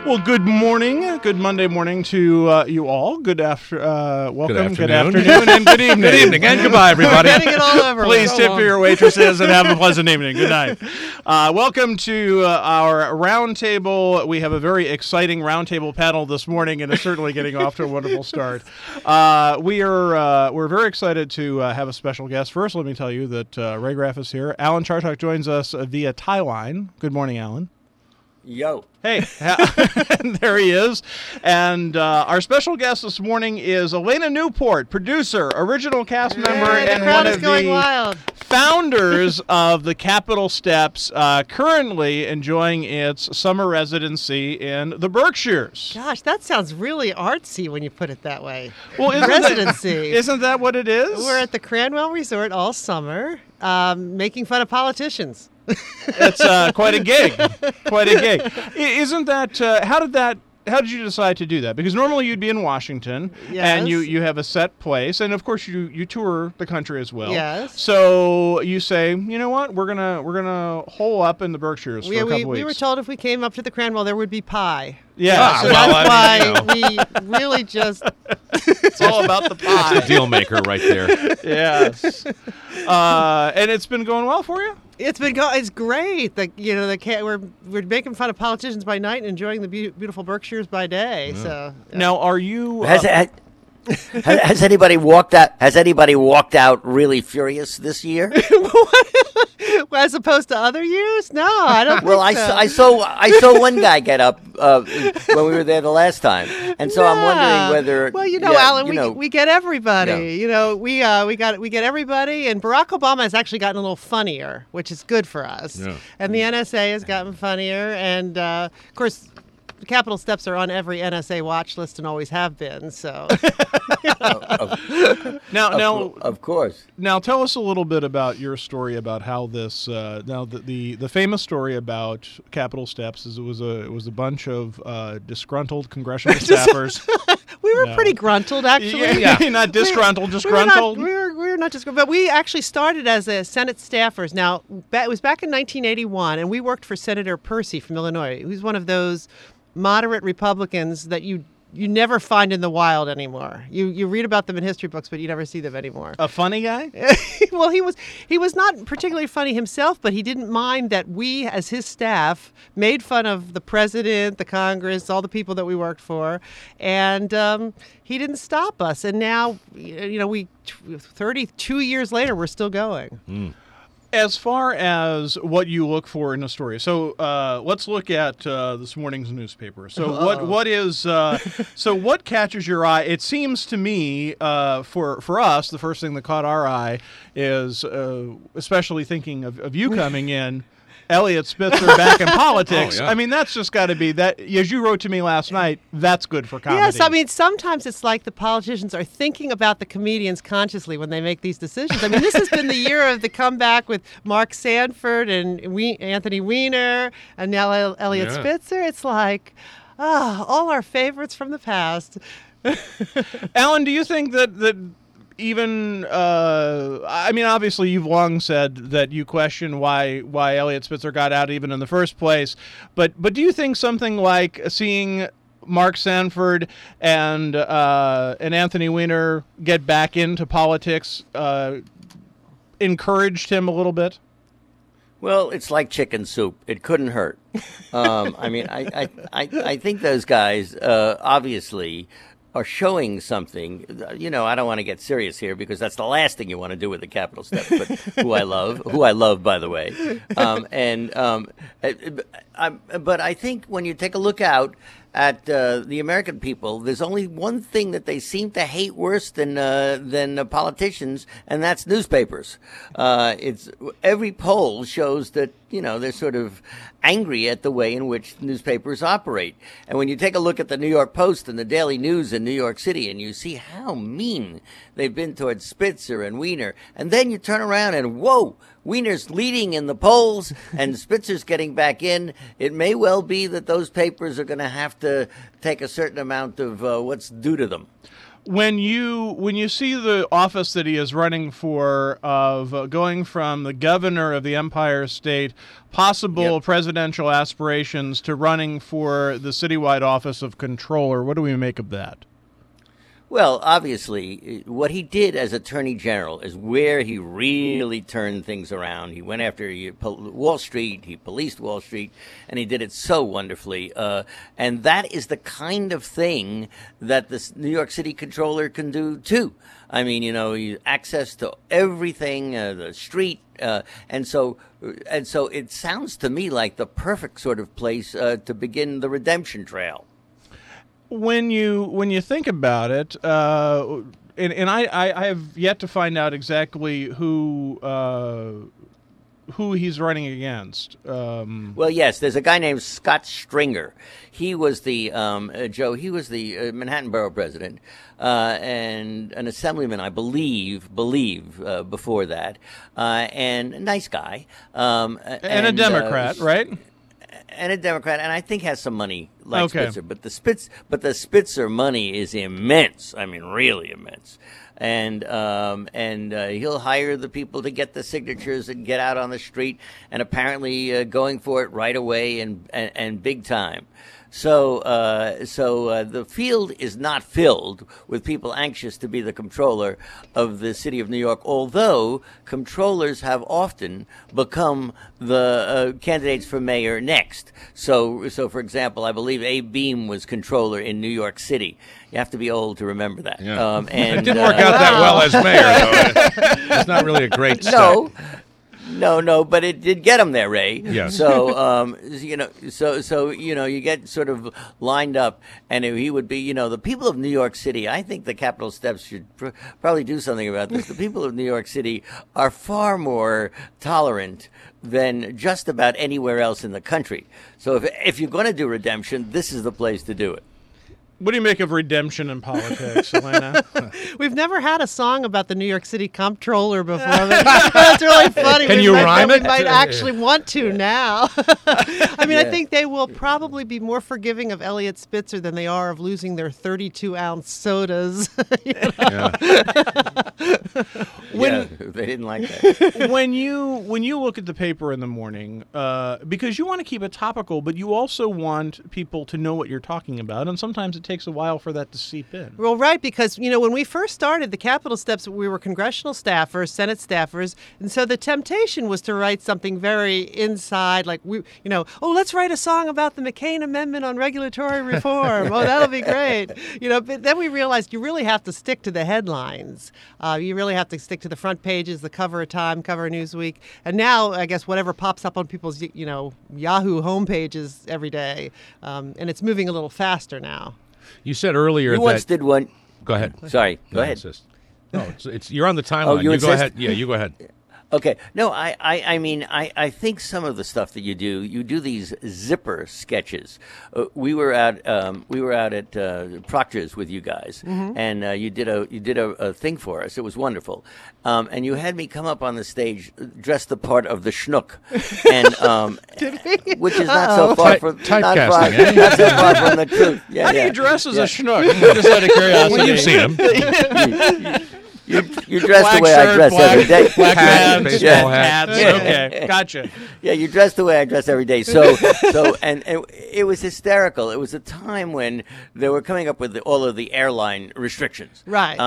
Well, good morning. Good Monday morning to you all. Welcome. Good afternoon and good evening. Good evening and goodbye, everybody. Getting it all over. Please tip for your waitresses and have a pleasant evening. Good night. Welcome to our roundtable. We have a very exciting roundtable panel this morning, and it's certainly getting off to a wonderful start. We're very excited to have a special guest. First, let me tell you that Ray Graff is here. Alan Chartock joins us via tie line. Good morning, Alan. Yo. Hey, there he is. And our special guest this morning is Elena Newport, producer, original cast member, and one of the founders of the Capitol Steps, currently enjoying its summer residency in the Berkshires. Gosh, that sounds really artsy when you put it that way. Well, residency. Isn't that what it is? We're at the Cranwell Resort all summer, making fun of politicians. It's quite a gig. Quite a gig. Isn't that, how did you decide to do that? Because normally you'd be in Washington, yes, and you have a set place, and of course you tour the country as well. Yes. So you say, you know what, we're gonna hole up in the Berkshires for a couple weeks. We were told if we came up to the Cranwell, there would be pie. Yeah. So that's why we really just... It's all about the pie. That's a deal maker right there. Yes. And it's been going well for you? It's great. We're making fun of politicians by night and enjoying the beautiful Berkshires by day. Yeah. So now, are you? Has anybody walked out? Has anybody walked out really furious this year? As opposed to other years? No, I don't. Well, think so. I saw one guy get up when we were there the last time, and so I'm wondering whether. Well, Alan, we get everybody. Yeah. We get everybody, and Barack Obama has actually gotten a little funnier, which is good for us. Yeah. And the NSA has gotten funnier, and of course, the Capitol Steps are on every NSA watch list and always have been. So. Of course. Now, tell us a little bit about your story about how this. The famous story about Capitol Steps is it was a bunch of disgruntled congressional staffers. We were pretty gruntled, actually. Yeah. Not disgruntled, disgruntled. We were not disgruntled, but we actually started as a Senate staffers. Now, it was back in 1981, and we worked for Senator Percy from Illinois. He was one of those moderate Republicans that you never find in the wild anymore. You read about them in history books, but you never see them anymore. A funny guy? Well, he was not particularly funny himself, but he didn't mind that we, as his staff, made fun of the president, the Congress, all the people that we worked for, and he didn't stop us. And now, 32 years later, we're still going. Mm. As far as what you look for in a story, so let's look at this morning's newspaper. So what catches your eye? It seems to me, for us, the first thing that caught our eye is, especially thinking of you coming in, Eliot Spitzer back in politics. Oh, yeah. I mean, that's just got to be that. As you wrote to me last night, that's good for comedy. Yes, I mean, sometimes it's like the politicians are thinking about the comedians consciously when they make these decisions. I mean, this has been the year of the comeback with Mark Sanford and Anthony Weiner and now Eliot Spitzer. It's like, all our favorites from the past. Alan, do you think that even, I mean, obviously you've long said that you question why Eliot Spitzer got out even in the first place, but do you think something like seeing Mark Sanford and Anthony Weiner get back into politics encouraged him a little bit? Well, it's like chicken soup. It couldn't hurt. I mean, I think those guys obviously are showing something. I don't want to get serious here because that's the last thing you want to do with the Capitol Steps, but who I love, by the way. But I think when you take a look out at the American people, there's only one thing that they seem to hate worse than politicians, and that's newspapers. It's every poll shows that they're sort of angry at the way in which newspapers operate. And when you take a look at the New York Post and the Daily News in New York City, and you see how mean they've been towards Spitzer and Weiner, and then you turn around and whoa, Weiner's leading in the polls and Spitzer's getting back in, it may well be that those papers are going to have to take a certain amount of what's due to them. When you see the office that he is running for, of going from the governor of the Empire State, possible presidential aspirations, to running for the citywide office of controller, what do we make of that? Well, obviously, what he did as Attorney General is where he really turned things around. He went after Wall Street, he policed Wall Street, and he did it so wonderfully. And that is the kind of thing that the New York City Comptroller can do, too. I mean, access to everything, the street, and so it sounds to me like the perfect sort of place to begin the redemption trail. When you think about it, and I have yet to find out exactly who he's running against. Well, yes, there's a guy named Scott Stringer. He was the Joe. He was the Manhattan Borough president and an assemblyman, I believe before that, and a nice guy, and a Democrat, right? And a Democrat, and I think has some money like Spitzer. But the Spitzer money is immense. I mean, really immense. And he'll hire the people to get the signatures and get out on the street, and apparently going for it right away and big time. So the field is not filled with people anxious to be the comptroller of the city of New York, although comptrollers have often become the candidates for mayor next. So for example, I believe Abe Beame was comptroller in New York City. You have to be old to remember that. Yeah. And it didn't work out that well as mayor, though. It's not really a great start. No, but it did get him there, Ray. Yes. So, you get sort of lined up, and he would be, the people of New York City. I think the Capitol steps should probably do something about this. The people of New York City are far more tolerant than just about anywhere else in the country. So, if you're going to do redemption, this is the place to do it. What do you make of redemption in politics, Elena? We've never had a song about the New York City Comptroller before. That's really funny. Can you rhyme it? We might actually want to now. I mean, I think they will probably be more forgiving of Elliot Spitzer than they are of losing their 32-ounce sodas. Yeah, they didn't like that. When you look at the paper in the morning, because you want to keep it topical, but you also want people to know what you're talking about, and sometimes it takes a while for that to seep in. Well, right, because, when we first started the Capitol Steps, we were congressional staffers, Senate staffers, and so the temptation was to write something very inside, like, let's write a song about the McCain Amendment on regulatory reform. Oh, that'll be great. But then we realized you really have to stick to the headlines. You really have to stick to the front pages, the cover of Time, cover of Newsweek, and now, I guess, whatever pops up on people's, Yahoo homepages every day, and it's moving a little faster now. You said earlier you once did one. Go ahead. Sorry. Go ahead. Insist. No, it's you're on the timeline. Oh, you go ahead. Yeah, you go ahead. Okay. No, I think some of the stuff that you do these zipper sketches. We were out at Proctor's with you guys, and you did a thing for us. It was wonderful, and you had me come up on the stage dressed the part of the schnook, and which is not so far from not so far from the truth. Yeah, How do you dress as a schnook? Just out of curiosity. Well, you've seen him. You dress the way I dress every day. Black hat, baseball hat. Okay, gotcha. Yeah, you dress the way I dress every day. So it was hysterical. It was a time when they were coming up with all of the airline restrictions. Right.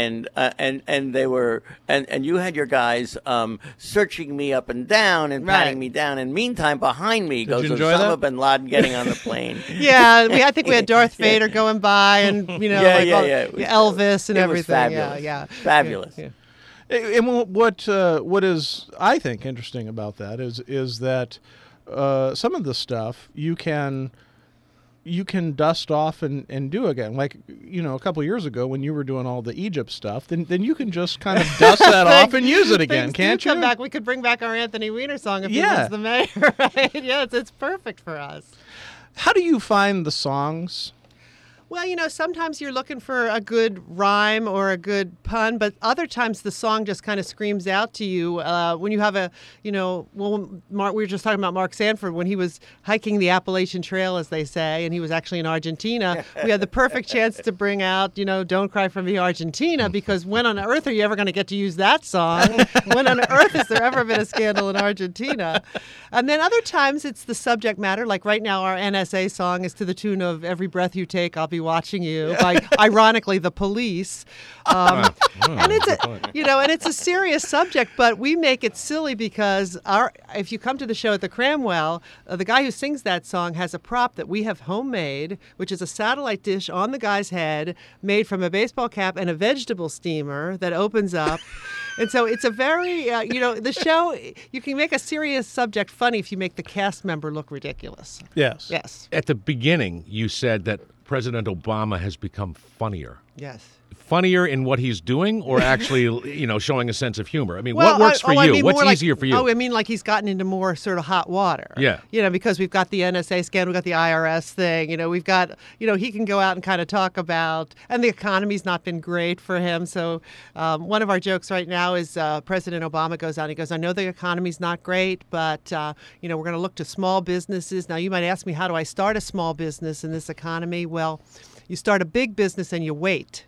And they were and you had your guys searching me up and down and patting me down. And meantime, behind me goes Osama bin Laden getting on the plane. Yeah, I think we had Darth Vader going by, and Elvis and everything. Fabulous. Yeah. Fabulous. Yeah. And what is, I think, interesting about that is that some of the stuff you can dust off and do again. Like, a couple of years ago when you were doing all the Egypt stuff, then you can just kind of dust that off and use it again, can't you? Come back. We could bring back our Anthony Weiner song if he was the mayor, right? Yeah, it's perfect for us. How do you find the songs? Well, sometimes you're looking for a good rhyme or a good pun, but other times the song just kind of screams out to you. When you have we were just talking about Mark Sanford when he was hiking the Appalachian Trail, as they say, and he was actually in Argentina. We had the perfect chance to bring out, Don't Cry for Me, Argentina, because when on earth are you ever going to get to use that song? When on earth has there ever been a scandal in Argentina? And then other times it's the subject matter. Like right now, our NSA song is to the tune of Every Breath You Take, I'll Be Watching You, by, ironically, The Police. And it's a serious subject, but we make it silly because if you come to the show at the Cranwell, the guy who sings that song has a prop that we have homemade, which is a satellite dish on the guy's head made from a baseball cap and a vegetable steamer that opens up. And so it's a very, the show, you can make a serious subject funny if you make the cast member look ridiculous. Yes. Yes. At the beginning, you said that President Obama has become funnier. Yes. Funnier in what he's doing, or actually, showing a sense of humor? I mean, what works for you? What's easier for you? Oh, I mean, like he's gotten into more sort of hot water. Yeah. Because we've got the NSA scandal, we've got the IRS thing. We've got, he can go out and kind of talk about, and the economy's not been great for him. So one of our jokes right now is President Obama goes out and he goes, I know the economy's not great, but, we're going to look to small businesses. Now, you might ask me, how do I start a small business in this economy? Well, you start a big business and you wait.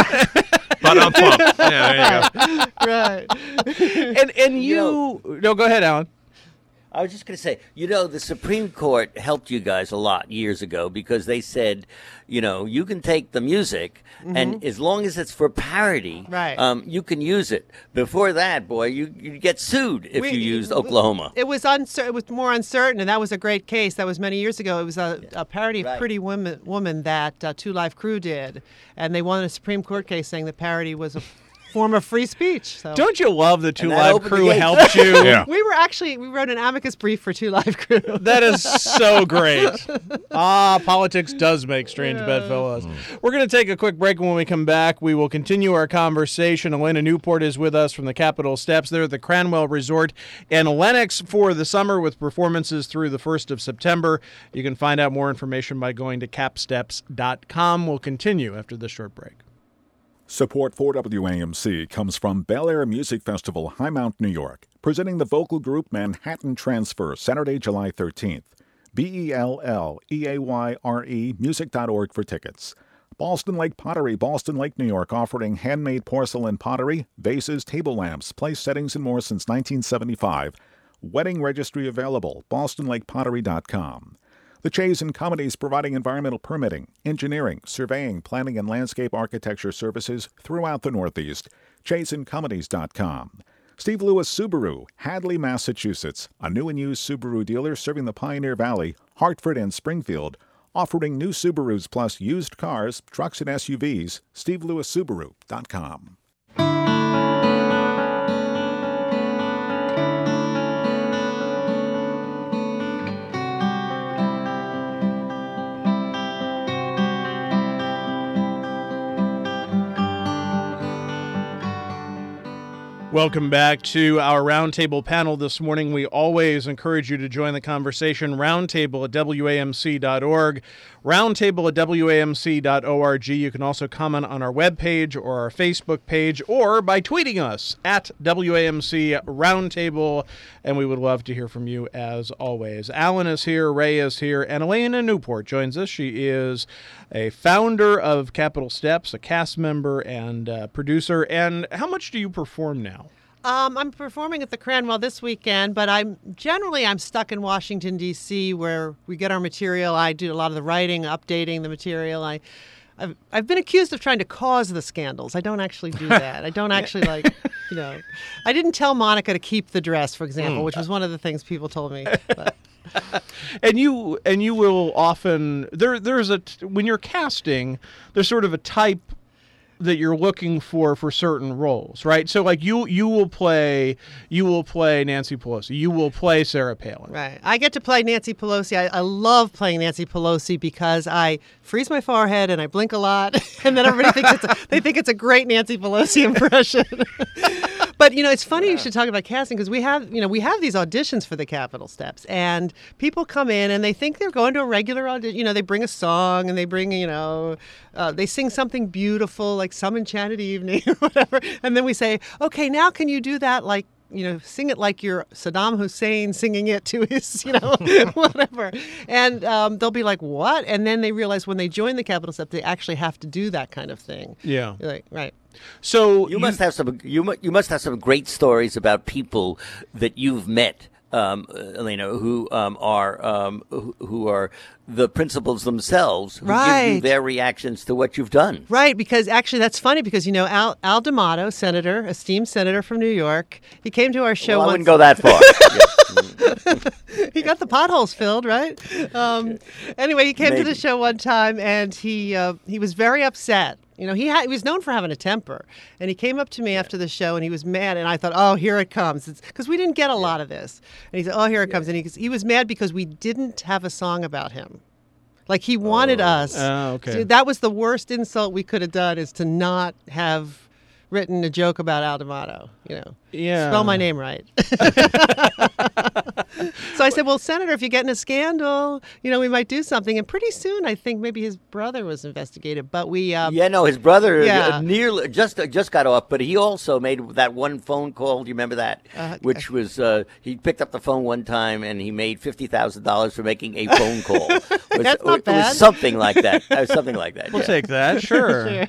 But yeah, there you go. Right. And no, go ahead, Alan. I was just going to say, the Supreme Court helped you guys a lot years ago because they said, you can take the music and as long as it's for parody, right. You can use it. Before that, boy, you get sued if you used Oklahoma. It was it was more uncertain, and that was a great case. That was many years ago. It was a parody of Pretty Woman that Two Live Crew did, and they won a Supreme Court case saying the parody was a form of free speech. So. Don't you love the Two Live Crew helped you? Yeah. We wrote an amicus brief for Two Live Crew. That is so great. Politics does make strange bedfellows. We're going to take a quick break, and when we come back, we will continue our conversation. Elena Newport is with us from the Capitol Steps. They're at the Cranwell Resort in Lenox for the summer with performances through the 1st of September. You can find out more information by going to capsteps.com. We'll continue after this short break. Support for WAMC comes from Bel Air Music Festival, High Mount, New York, presenting the vocal group Manhattan Transfer, Saturday, July 13th. BELLEAYRE music.org for tickets. Boston Lake Pottery, Boston Lake, New York, offering handmade porcelain pottery, vases, table lamps, place settings, and more since 1975. Wedding registry available, bostonlakepottery.com. The Chazen Companies providing environmental permitting, engineering, surveying, planning, and landscape architecture services throughout the Northeast. ChazenCompanies.com. Steve Lewis Subaru, Hadley, Massachusetts, a new and used Subaru dealer serving the Pioneer Valley, Hartford, and Springfield, offering new Subarus plus used cars, trucks, and SUVs. SteveLewisSubaru.com. Welcome back to our roundtable panel this morning. We always encourage you to join the conversation. Roundtable at WAMC.org. Roundtable at WAMC.org. You can also comment on our webpage or our Facebook page or by tweeting us at WAMC Roundtable. And we would love to hear from you as always. Alan is here, Ray is here, and Elena Newport joins us. She is a founder of Capitol Steps, a cast member and producer. And how much do you perform now? I'm performing at the Cranwell this weekend, but I'm stuck in Washington, D.C., where we get our material. I do a lot of the writing, updating the material. I've been accused of trying to cause the scandals. I don't actually do that. I don't actually I didn't tell Monica to keep the dress, for example, which was one of the things people told me. But. And you will often when you're casting, there's sort of a type that you're looking for certain roles, right? So like you will play Nancy Pelosi, you will play Sarah Palin. Right. I get to play Nancy Pelosi. I love playing Nancy Pelosi because I freeze my forehead and I blink a lot, and then everybody thinks they think it's a great Nancy Pelosi impression. But it's funny you should talk about casting, because we have these auditions for the Capitol Steps, and people come in and they think they're going to a regular audition. They bring a song and they bring they sing something beautiful like Some Enchanted Evening or whatever, and then we say, okay, now can you do that like sing it like you're Saddam Hussein singing it to his, whatever. And they'll be like, what? And then they realize when they join the Capitol Steps, they actually have to do that kind of thing. Yeah. Like, right. So you must have some great stories about people that you've met, Elena, who are the principals themselves, who give you their reactions to what you've done. Right, because actually that's funny, because Al D'Amato, esteemed senator from New York, he came to our show. Well, I once. wouldn't go that far. He got the potholes filled, right? Anyway, he came to the show one time, and he was very upset. He was known for having a temper, and he came up to me after the show, and he was mad, and I thought, oh, here it comes, because we didn't get a lot of this. And he said, oh, here it comes, and he was mad because we didn't have a song about him. Like, he wanted us. Oh, okay. So that was the worst insult we could have done, is to not have written a joke about Al D'Amato. Yeah. Spell my name right. So I said, well, Senator, if you get in a scandal, we might do something. And pretty soon, I think maybe his brother was investigated. But we... his brother nearly just got off, but he also made that one phone call. Do you remember that? Which was, he picked up the phone one time, and he made $50,000 for making a phone call. That's not bad. It was something like that. We'll take that, sure.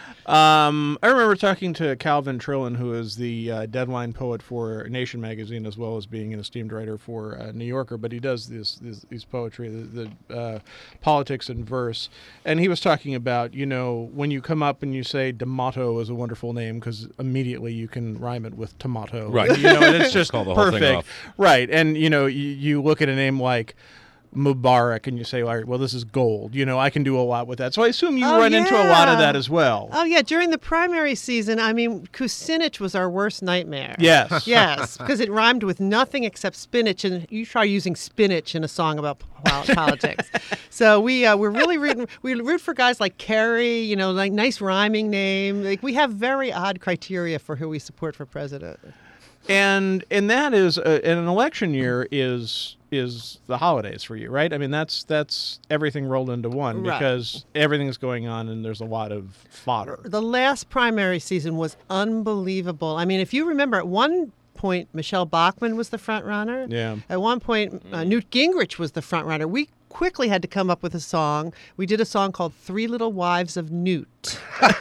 I remember talking to Calvin Trillin, who is the deadline poet for Nation magazine, as well as being an esteemed writer for New Yorker, but he does these poetry, the politics and verse. And he was talking about, when you come up and you say D'Amato is a wonderful name, because immediately you can rhyme it with tomato. Right. And it's just call the whole thing perfect. off. Right. And, you look at a name like Mubarak and you say, all right, well, this is gold. I can do a lot with that. So I assume you run into a lot of that as well. Oh, yeah. During the primary season, Kucinich was our worst nightmare. Yes. Yes, because it rhymed with nothing except spinach, and you try using spinach in a song about politics. So we're really we root for guys like Kerry, like nice rhyming name. Like, we have very odd criteria for who we support for president. And that is in an election year is the holidays for you, right? I mean, that's everything rolled into one, because everything's going on and there's a lot of fodder. The last primary season was unbelievable. I mean, if you remember, at one point Michelle Bachmann was the front runner. Yeah. At one point Newt Gingrich was the front runner. We quickly had to come up with a song. We did a song called Three Little Wives of Newt.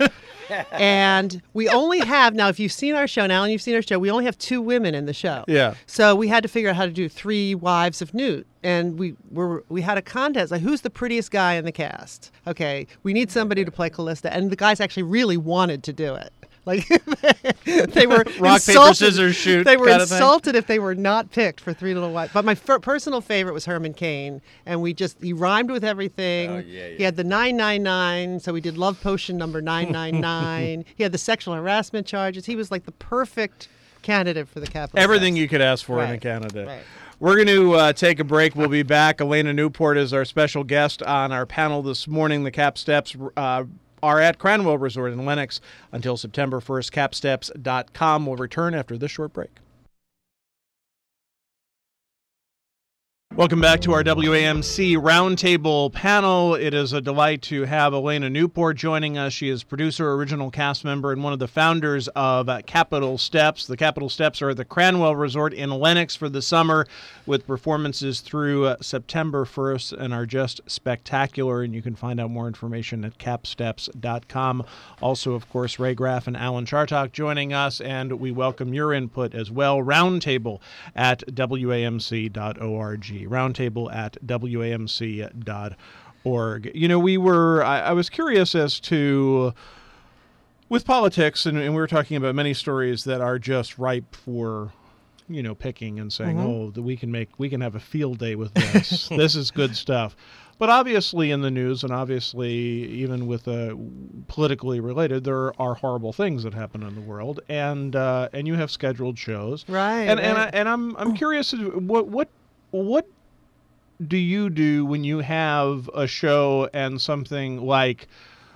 And we only have, now if you've seen our show, we only have 2 women in the show. Yeah. So we had to figure out how to do 3 wives of Newt. And we had a contest, like, who's the prettiest guy in the cast? Okay, we need somebody to play Callista. And the guys actually really wanted to do it. Like, they were rock, paper, scissors, shoot. They were insulted if they were not picked for Three Little Wives. But my personal favorite was Herman Cain, and he rhymed with everything. Oh, yeah. He had the 999, so we did Love Potion number 999. He had the sexual harassment charges. He was like the perfect candidate for the Capitol. Everything Steps. you could ask for in a candidate. Right. We're going to take a break. We'll be back. Elena Newport is our special guest on our panel this morning. The Cap Steps are at Cranwell Resort in Lenox until September 1st. Capsteps.com will return after this short break. Welcome back to our WAMC Roundtable panel. It is a delight to have Elena Newport joining us. She is producer, original cast member, and one of the founders of Capitol Steps. The Capitol Steps are at the Cranwell Resort in Lenox for the summer, with performances through September 1st, and are just spectacular. And you can find out more information at capsteps.com. Also, of course, Ray Graff and Alan Chartock joining us, and we welcome your input as well. Roundtable at WAMC.org. Roundtable at WAMC.org. I was curious as to, with politics, and we were talking about many stories that are just ripe for, picking and saying, we can have a field day with this. This is good stuff. But obviously in the news, and obviously even with politically related, there are horrible things that happen in the world, and you have scheduled shows, right? And I'm curious, what do you do when you have a show and something like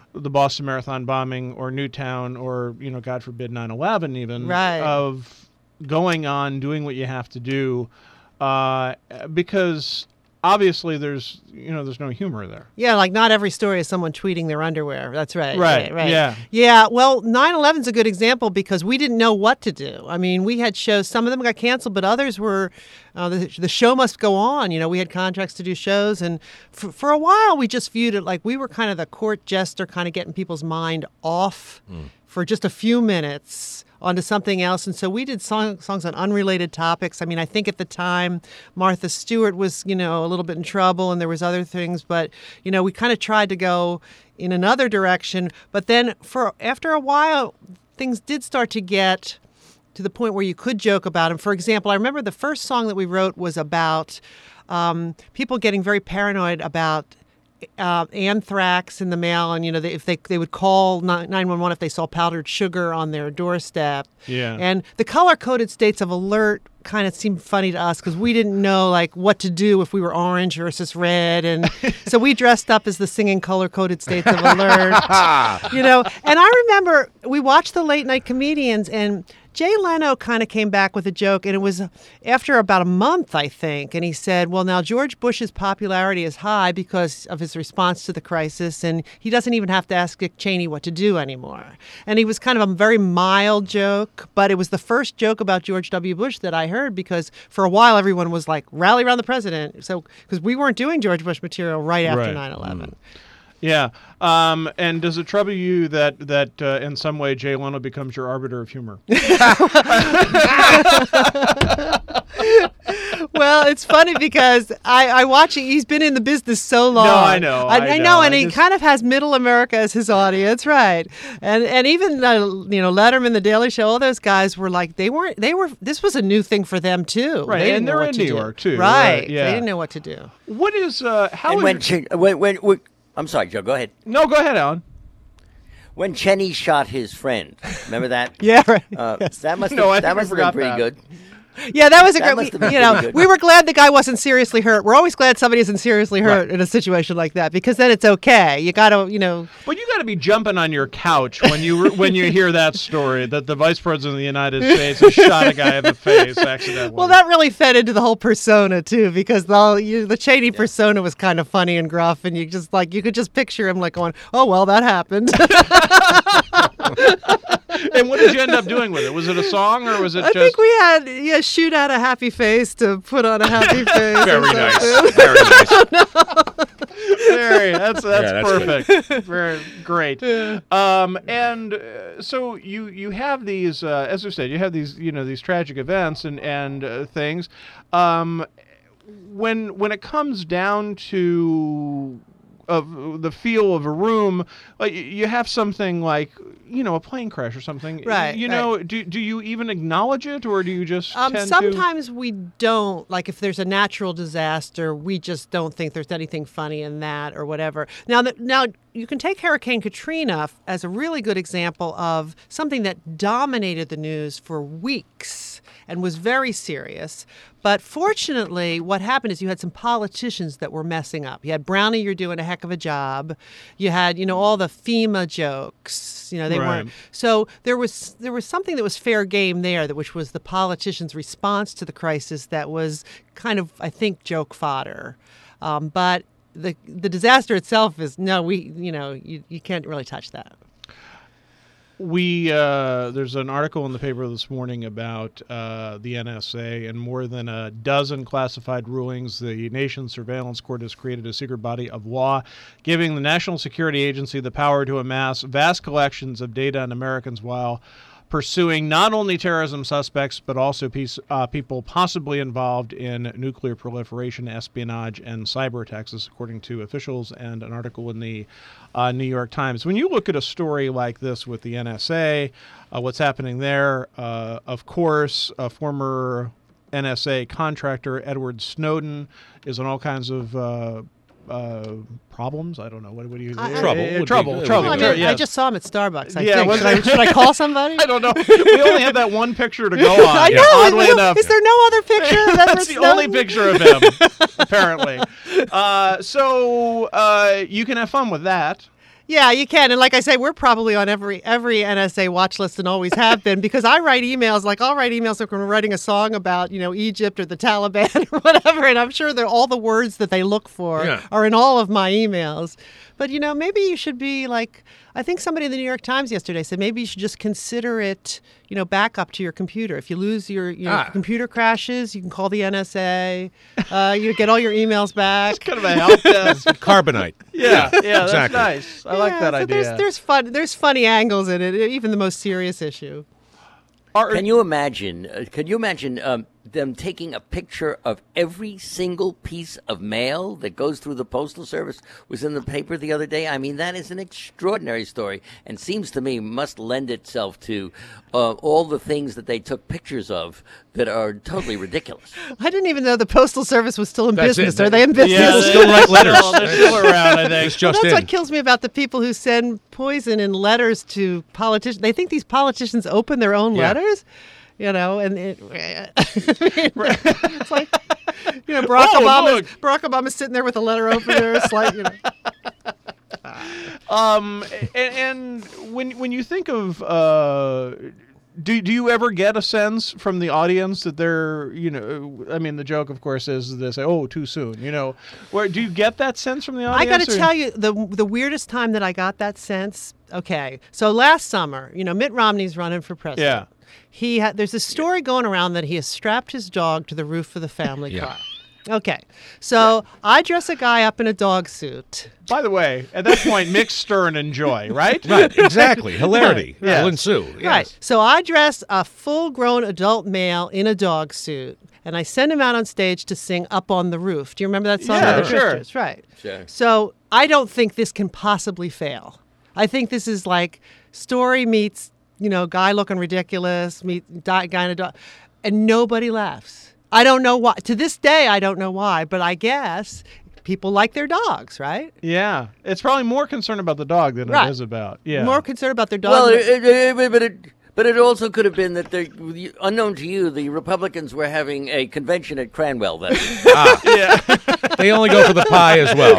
the Boston Marathon bombing or Newtown or, God forbid, 9/11 even, right. of going on, doing what you have to do, because obviously there's no humor there. Yeah, like not every story is someone tweeting their underwear. That's right. Right. Yeah. Yeah. Well, 9/11 is a good example because we didn't know what to do. I mean, we had shows. Some of them got canceled, but others were. The show must go on. We had contracts to do shows, and for a while we just viewed it like we were kind of the court jester, kind of getting people's mind off for just a few minutes onto something else. And so we did songs on unrelated topics. I mean, I think at the time Martha Stewart was, a little bit in trouble and there was other things, but, we kind of tried to go in another direction. But then after a while, things did start to get to the point where you could joke about them. For example, I remember the first song that we wrote was about people getting very paranoid about anthrax in the mail, and if they would call 911 if they saw powdered sugar on their doorstep. Yeah. And the color-coded states of alert kind of seemed funny to us because we didn't know what to do if we were orange versus red, and so we dressed up as the singing color-coded states of alert. And I remember we watched the late night comedians, and Jay Leno kind of came back with a joke, and it was after about a month, I think, and he said, well, now George Bush's popularity is high because of his response to the crisis, and he doesn't even have to ask Dick Cheney what to do anymore. And he was kind of a very mild joke, but it was the first joke about George W. Bush that I heard because for a while everyone was like, rally around the president. So, because we weren't doing George Bush material right after 9/11. Yeah. And does it trouble you that in some way Jay Leno becomes your arbiter of humor? Well, it's funny because I watch it. He's been in the business so long. No, I know. I know, and he kind of has middle America as his audience, right? And even Letterman, The Daily Show, all those guys were like they were. This was a new thing for them too. Right, they and they're in New York too. Right. Yeah. They didn't know what to do. What is how? And when I'm sorry, Joe. Go ahead. No, go ahead, Alan. When Cheney shot his friend, remember that? Yeah, right. Yes. That must No, have been pretty good. Yeah, that was a That great. must have been pretty good. We were glad the guy wasn't seriously hurt. We're always glad somebody isn't seriously hurt in a situation like that because then it's okay. You got to, But you got to be jumping on your couch when you hear that story that the Vice President of the United States has shot a guy in the face accidentally. Well, that really fed into the whole persona too, because the Cheney persona was kind of funny and gruff, and you could just picture him like going, "Oh well, that happened." And what did you end up doing with it? Was it a song or was it I think we had shoot out a happy face to put on a happy face. Very nice. Very nice. That's perfect. Very great. So you have these, as I said, you have these these tragic events and things. When it comes down to of the feel of a room, like you have something like a plane crash or something, right? Do you even acknowledge it, or do you just sometimes we don't, like if there's a natural disaster, we just don't think there's anything funny in that or whatever. Now you can take Hurricane Katrina as a really good example of something that dominated the news for weeks and was very serious. But fortunately, what happened is you had some politicians that were messing up. You had Brownie, you're doing a heck of a job. You had, all the FEMA jokes. They weren't. So there was something that was fair game there, which was the politicians' response to the crisis that was kind of, I think, joke fodder. But the disaster itself is you can't really touch that. There's an article in the paper this morning about the NSA and more than a dozen classified rulings. The nation's surveillance court has created a secret body of law giving the National Security Agency the power to amass vast collections of data on Americans while pursuing not only terrorism suspects, but also people possibly involved in nuclear proliferation, espionage, and cyber attacks, according to officials and an article in the New York Times. When you look at a story like this with the NSA, what's happening there, of course, a former NSA contractor, Edward Snowden, is in all kinds of problems. I don't know. What do you think? Trouble. I mean, Yes. I just saw him at Starbucks. I think. Should I call somebody? I don't know. We only have that one picture to go on. I know. Oddly enough. Is there no other picture? That's the only picture of him, apparently. So you can have fun with that. Yeah, you can. And like I say, we're probably on every NSA watch list and always have been, because I write emails, like I'll write emails like when we're writing a song about, Egypt or the Taliban or whatever, and I'm sure that all the words that they look for are in all of my emails. But, maybe you should be like, I think somebody in the New York Times yesterday said maybe you should just consider it, backup to your computer. If you lose your computer crashes, you can call the NSA. You get all your emails back. It's kind of a help desk. Carbonite. Yeah, exactly. That's nice. I like that idea. There's funny angles in it, even the most serious issue. Can you imagine? Them taking a picture of every single piece of mail that goes through the Postal Service? Was in the paper the other day. I mean, that is an extraordinary story, and seems to me must lend itself to all the things that they took pictures of that are totally ridiculous. I didn't even know the Postal Service was still in business. Are they in business? Yeah, they still write letters. They're still around, I think. That's what kills me about the people who send poison in letters to politicians. They think these politicians open their own letters. And it's like, Barack Obama's sitting there with a letter opener. It's like, And when you think of, do you ever get a sense from the audience that they're, the joke, of course, is they say, "Oh, too soon," Where do you get that sense from the audience? I got to tell you, the weirdest time that I got that sense. Okay, so last summer, Mitt Romney's running for president. Yeah. There's a story going around that he has strapped his dog to the roof of the family car. Okay, so I dress a guy up in a dog suit. By the way, at that point, mix stern and joy, right? Right, exactly. Hilarity will ensue. Yes. Right, so I dress a full-grown adult male in a dog suit, and I send him out on stage to sing Up on the Roof. Do you remember that song? Yeah, the sure. Drifters? Right. Sure. So I don't think this can possibly fail. I think this is like story meets, guy looking ridiculous, meet guy in a dog, and nobody laughs. I don't know why. To this day, I don't know why, but I guess people like their dogs, right? Yeah. It's probably more concerned about the dog than it is about. Yeah. More concerned about their dog. Well, but it also could have been that, unknown to you, the Republicans were having a convention at Cranwell then. Yeah. They only go for the pie as well.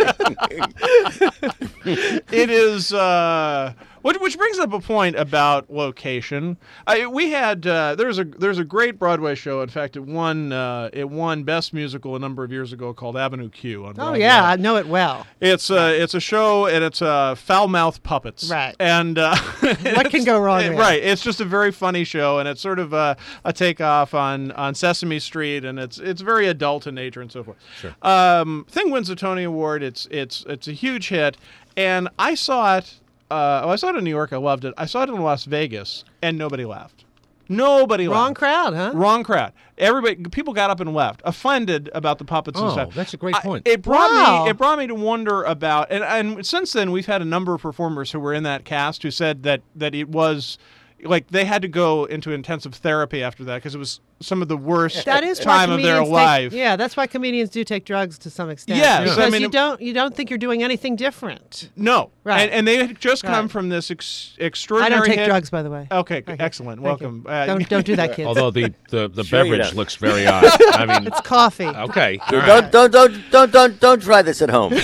It is... Which brings up a point about location. We had there's a great Broadway show. In fact, it won Best Musical a number of years ago called Avenue Q on Broadway. Oh yeah, I know it well. It's a show, and it's foul-mouthed puppets. Right. And what can go wrong there? Right. It's just a very funny show, and it's sort of a takeoff on Sesame Street, and it's very adult in nature and so forth. Sure. Thing wins the Tony Award. It's a huge hit, and I saw it. I saw it in New York. I loved it. I saw it in Las Vegas, and nobody laughed. Nobody laughed. Wrong crowd, huh? Wrong crowd. People got up and left, offended about the puppets and stuff. That's a great point. It brought me to wonder about, and since then we've had a number of performers who were in that cast who said that it was like they had to go into intensive therapy after that because it was some of the worst time of their life. That's why comedians do take drugs to some extent. Yes, because you don't think you're doing anything different. No, right? And they had just come from this extraordinary. I don't take hit. drugs, by the way. Okay. Excellent. Welcome. Don't do that, kids. Although the beverage looks very odd. I mean, it's coffee. Okay. Don't try this at home.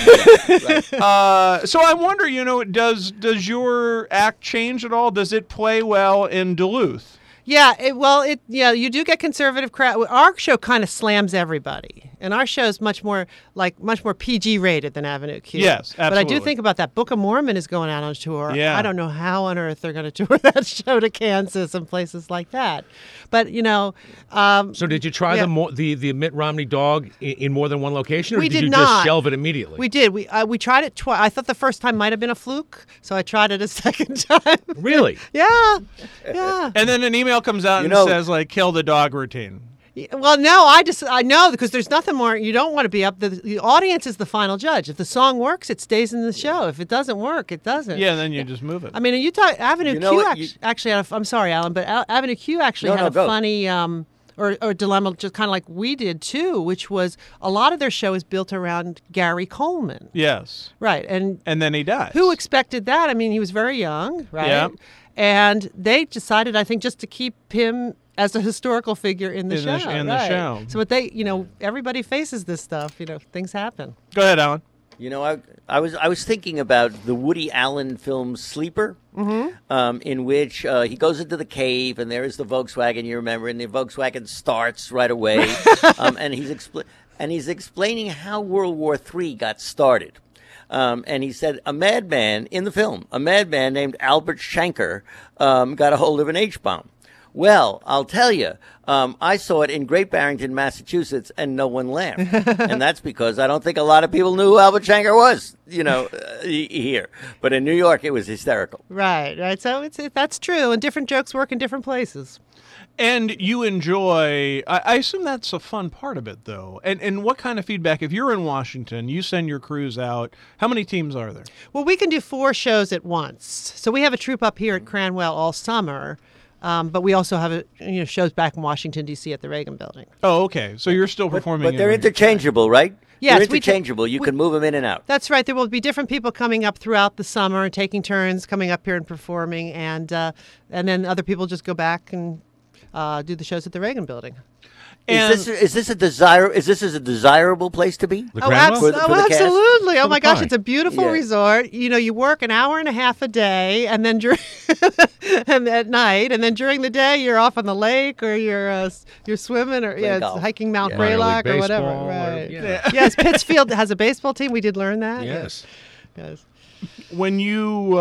So I wonder, does your act change at all? Does it play well in Duluth? Yeah, you do get conservative crowd. Our show kind of slams everybody, and our show is much more PG rated than Avenue Q. Yes, absolutely. But I do think about that. Book of Mormon is going out on tour. Yeah. I don't know how on earth they're going to tour that show to Kansas and places like that. But so did you try the Mitt Romney dog in more than one location, or we did you not. just shelve it immediately? We did. We tried it twice. I thought the first time might have been a fluke, so I tried it a second time. Really? Yeah. And then an email comes out and says kill the dog routine. Well, no, I know because there's nothing more. You don't want to be up. The audience is the final judge. If the song works, it stays in the show. If it doesn't work, it doesn't. Yeah, then you just move it. I mean, you talk Avenue Q actually had I'm sorry, Alan, but Avenue Q actually had a funny or dilemma, just kind of like we did too, which was a lot of their show is built around Gary Coleman. Yes. Right, and then he dies. Who expected that? I mean, he was very young, right? Yeah. And they decided, I think, just to keep him as a historical figure in the show. The show. So, everybody faces this stuff. Things happen. Go ahead, Alan. You know, I was thinking about the Woody Allen film Sleeper, in which he goes into the cave and there is the Volkswagen. You remember, and the Volkswagen starts right away, and he's explaining how World War III got started. And he said a madman in the film, a madman named Albert Shanker, got a hold of an H-bomb. Well, I'll tell you, I saw it in Great Barrington, Massachusetts, and no one laughed. And that's because I don't think a lot of people knew who Albert Shanker was, here. But in New York, it was hysterical. Right. So that's true. And different jokes work in different places. And you enjoy, I assume that's a fun part of it, though. And what kind of feedback? If you're in Washington, you send your crews out. How many teams are there? Well, we can do 4 shows at once. So we have a troupe up here at Cranwell all summer. But we also have shows back in Washington, D.C. at the Reagan Building. Oh, okay. So you're still performing. But they're interchangeable, right? Yes. They're interchangeable. You can move them in and out. That's right. There will be different people coming up throughout the summer, taking turns, coming up here and performing. And then other people just go back and do the shows at the Reagan Building. Is this a desirable place to be? Absolutely! Oh my gosh, party. it's a beautiful resort. You work an hour and a half a day, and then and at night, and then during the day, you're off on the lake, or you're swimming, or it's hiking Mount Greylock, or whatever. Right? Yes, Pittsfield has a baseball team. We did learn that. Yes. When you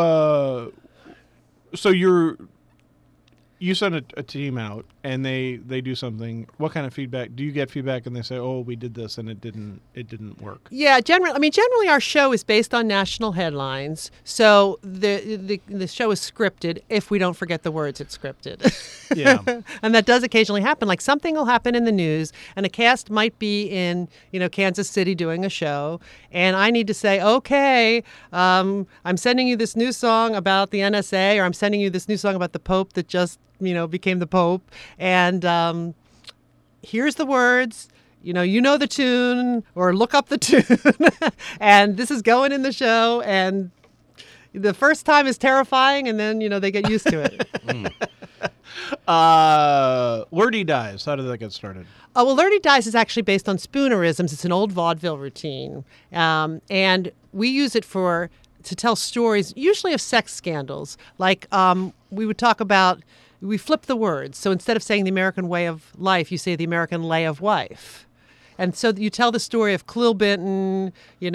you send a team out and they do something. What kind of feedback do you get? Feedback and they say, "Oh, we did this and it didn't work." Yeah, generally our show is based on national headlines. So the show is scripted. If we don't forget the words, it's scripted. Yeah, and that does occasionally happen. Like something will happen in the news, and a cast might be in Kansas City doing a show, and I need to say, "Okay, I'm sending you this new song about the NSA, or I'm sending you this new song about the Pope that just became the Pope." And here's the words, you know the tune, or look up the tune, and this is going in the show. And the first time is terrifying, and then they get used to it. Lurdy Dies. How did that get started? Oh, well, Lurdy Dies is actually based on Spoonerisms. It's an old vaudeville routine, and we use it to tell stories, usually of sex scandals. Like we would talk about. We flip the words. So instead of saying the American way of life, you say the American lay of wife. And so you tell the story of Clell Benton, and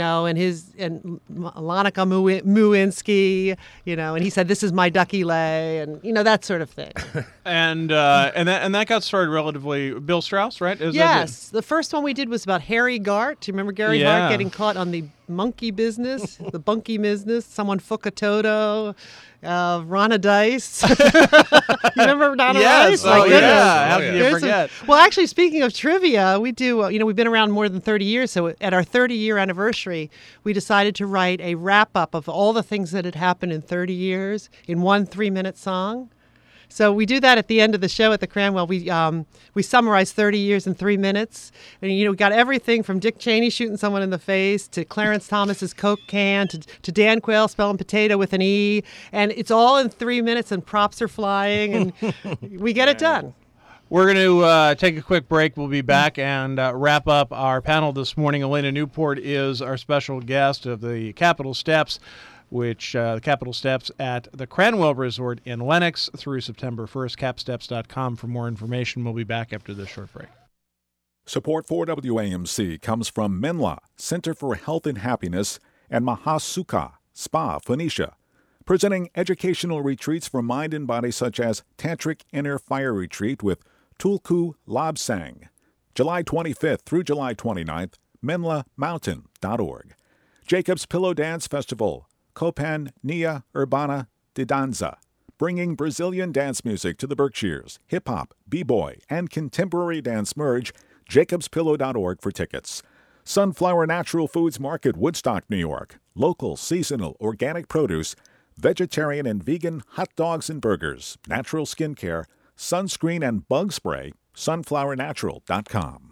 Monica Lewinsky, and he said, "This is my ducky lay," and that sort of thing. and that got started relatively. Bill Strauss, right? Yes, the first one we did was about Harry Gart. Do you remember Gary Hart getting caught on the monkey business, the bunky business? Someone Fukatoto. Ronna Dice. You remember Ronna Dice? Oh, yeah. How can you forget? Well, actually, speaking of trivia, we do, we've been around more than 30 years. So at our 30-year anniversary, we decided to write a wrap-up of all the things that had happened in 30 years in one 3-minute song. So we do that at the end of the show at the Cranwell. We summarize 30 years in 3 minutes. And, we got everything from Dick Cheney shooting someone in the face to Clarence Thomas's Coke can to Dan Quayle spelling potato with an E. And it's all in 3 minutes, and props are flying, and we get it done. We're going to take a quick break. We'll be back and wrap up our panel this morning. Elena Newport is our special guest of the Capitol Steps, which the Capitol Steps at the Cranwell Resort in Lenox through September 1st. Capsteps.com for more information. We'll be back after this short break. Support for WAMC comes from Menla, Center for Health and Happiness, and Mahasuka, Spa, Phoenicia, presenting educational retreats for mind and body such as Tantric Inner Fire Retreat with Tulku Labsang, July 25th through July 29th, menlamountain.org. Jacob's Pillow Dance Festival, Copan Nia Urbana de Danza, bringing Brazilian dance music to the Berkshires, hip-hop, b-boy, and contemporary dance merge. jacobspillow.org for tickets. Sunflower Natural Foods Market, Woodstock, New York. Local, seasonal, organic produce, vegetarian and vegan hot dogs and burgers, natural skincare, sunscreen and bug spray, sunflowernatural.com.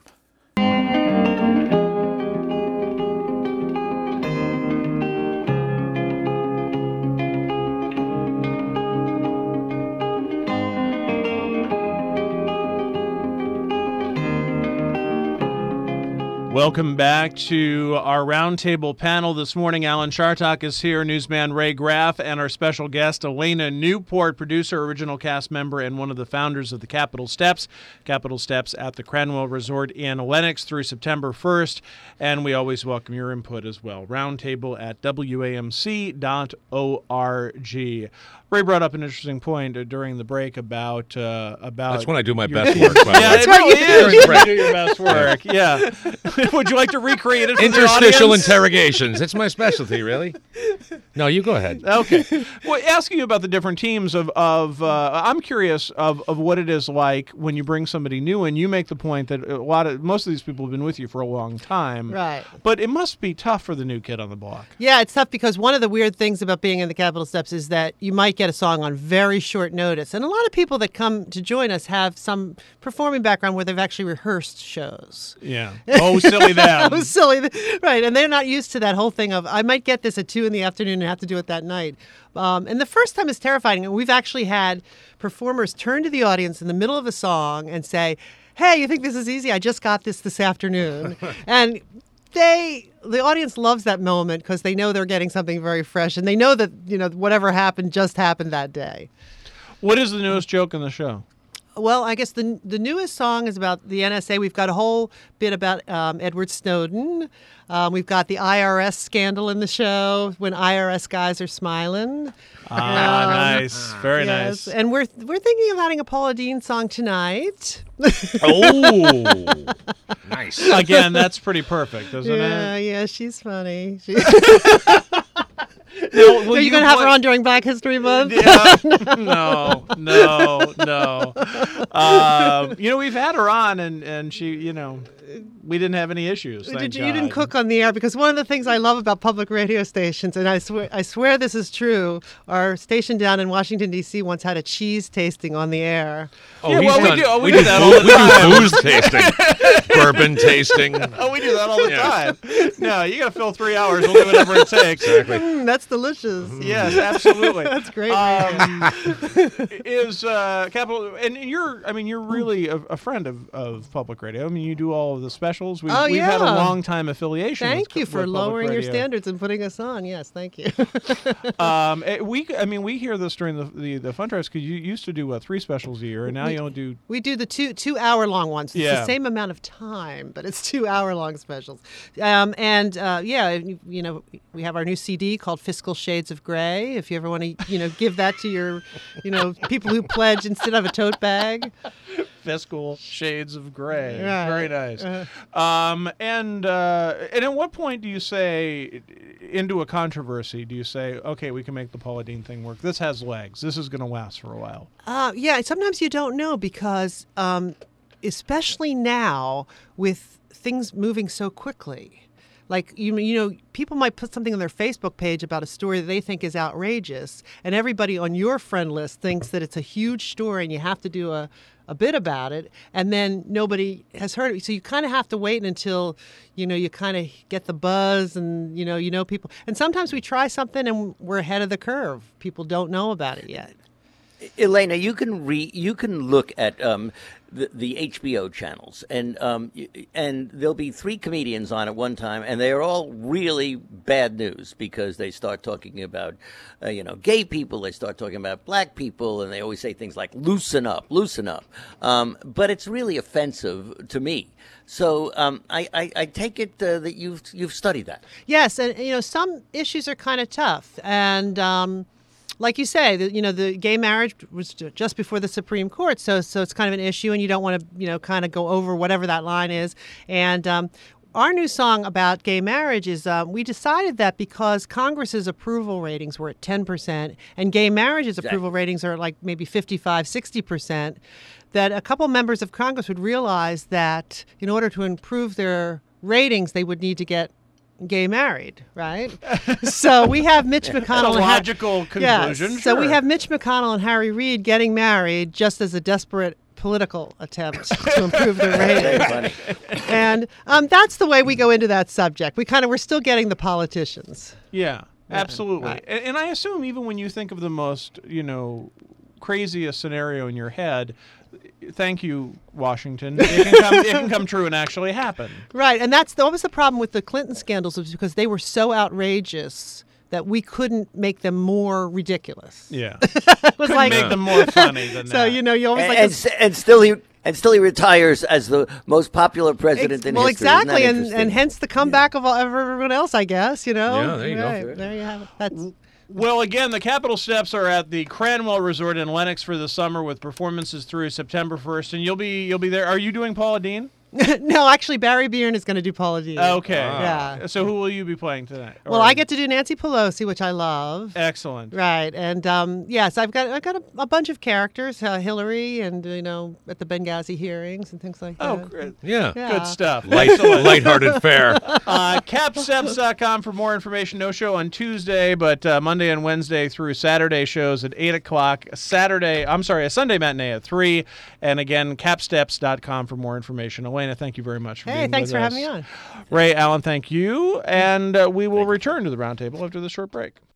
Welcome back to our roundtable panel this morning. Alan Chartock is here, newsman Ray Graff, and our special guest, Elena Newport, producer, original cast member, and one of the founders of the Capitol Steps. Capitol Steps at the Cranwell Resort in Lenox through September 1st, and we always welcome your input as well. Roundtable at WAMC.org. Ray brought up an interesting point during the break about That's when I do my best work. By Yeah, it really is. You do your best work. Yeah. Would you like to recreate it for Interstitial the audience? interrogations. It's my specialty, really. No, you go ahead. Okay. Well, asking you about the different teams I'm curious of what it is like when you bring somebody new in. You make the point that most of these people have been with you for a long time. Right. But it must be tough for the new kid on the block. Yeah, it's tough because one of the weird things about being in the Capitol Steps is that you might get a song on very short notice. And a lot of people that come to join us have some performing background where they've actually rehearsed shows. Yeah. Oh, silly them. Oh, silly. Right. And they're not used to that whole thing of, I might get this at 2 PM and have to do it that night. And the first time is terrifying. And we've actually had performers turn to the audience in the middle of a song and say, hey, you think this is easy? I just got this afternoon. And the audience loves that moment because they know they're getting something very fresh, and they know that whatever happened just happened that day. What is the newest joke in the show? Well, I guess the newest song is about the NSA. We've got a whole bit about Edward Snowden. We've got the IRS scandal in the show when IRS guys are smiling. Nice, very Yes. nice. And we're thinking of adding a Paula Deen song tonight. Oh, nice. Again, that's pretty perfect, isn't it? Yeah, she's funny. Now, Are you going to have her on during Black History Month? Yeah. No. We've had her on, and she, we didn't have any issues. You didn't cook on the air, because one of the things I love about public radio stations, and I swear this is true, our station down in Washington, D.C. once had a cheese tasting on the air. Oh, Yeah, he's well, we done- do- we we do do that all the time. We do booze tasting, bourbon tasting. Oh, we do that all the Yeah. time. No, you got to fill 3 hours. We'll do whatever it takes. Exactly. That's delicious. Yes, absolutely. That's great. Is Capital, and you're really a friend of public radio. I mean, you do all of the specials. We've had a yeah. long time affiliation. Thank you for with public lowering your radio. standards and putting us on. Yes, thank you. We hear this during the fun drives, because you used to do 3 specials a year, and now you don't do. We do the 2-hour-long ones. It's Yeah. the same amount of time, but it's 2-hour-long specials. We have our new CD called Fiscal Shades of Gray. If you ever want to, give that to your, people who pledge instead of a tote bag. Fiscal Shades of Gray. Right. Very nice. And at what point do you say, into a controversy, do you say, okay, we can make the Paula Deen thing work? This has legs. This is going to last for a while. Sometimes you don't know because, especially now with things moving so quickly. Like, people might put something on their Facebook page about a story that they think is outrageous, and everybody on your friend list thinks that it's a huge story and you have to do a bit about it, and then nobody has heard it. So you kind of have to wait until, you kind of get the buzz and, people. And sometimes we try something and we're ahead of the curve. People don't know about it yet. Elena, you can look at the HBO channels, and there'll be 3 comedians on at one time, and they are all really bad news because they start talking about, gay people, they start talking about black people, and they always say things like "loosen up." But it's really offensive to me. So I take it that you've studied that. Yes, and some issues are kind of tough, and like you say, the gay marriage was just before the Supreme Court, so it's kind of an issue, and you don't want to, kind of go over whatever that line is. And our new song about gay marriage is we decided that because Congress's approval ratings were at 10% and gay marriage's approval ratings are like maybe 55, 60%, that a couple members of Congress would realize that in order to improve their ratings, they would need to get gay married, right? So we have Mitch McConnell. It's a logical conclusion. Yeah, so we sure. have Mitch McConnell and Harry Reid getting married just as a desperate political attempt to improve their ratings. And that's the way we go into that subject. We're still getting the politicians. Yeah, absolutely. Right. And I assume even when you think of the most, craziest scenario in your head, Thank you, Washington. It can come true and actually happen. Right, and that was the problem with the Clinton scandals, was because they were so outrageous that we couldn't make them more ridiculous. Yeah, It was couldn't make them more funny than So that. you always like and still he retires as the most popular president in well, history. Isn't that exactly, interesting? and hence the comeback of everyone else, I guess. Yeah, there you go. Right, there you have it. That's. Well, again, the Capitol Steps are at the Cranwell Resort in Lenox for the summer with performances through September 1st, and you'll be there. Are you doing Paula Deen? No, actually, Barry Byrne is going to do Paula Deen. Okay. Yeah. So who will you be playing tonight? Well, I get to do Nancy Pelosi, which I love. Excellent. Right, and yes, I've got a bunch of characters, Hillary, and at the Benghazi hearings and things like that. Oh, great. Yeah. Good stuff. Lighthearted fare. Capsteps.com for more information. No show on Tuesday, but Monday and Wednesday through Saturday shows at 8 o'clock. A Sunday matinee at 3. And again, capsteps.com for more information. Elena, thank you very much for being with us. Hey, thanks for having me on. Ray Allen, thank you. And we will return to the roundtable after this short break.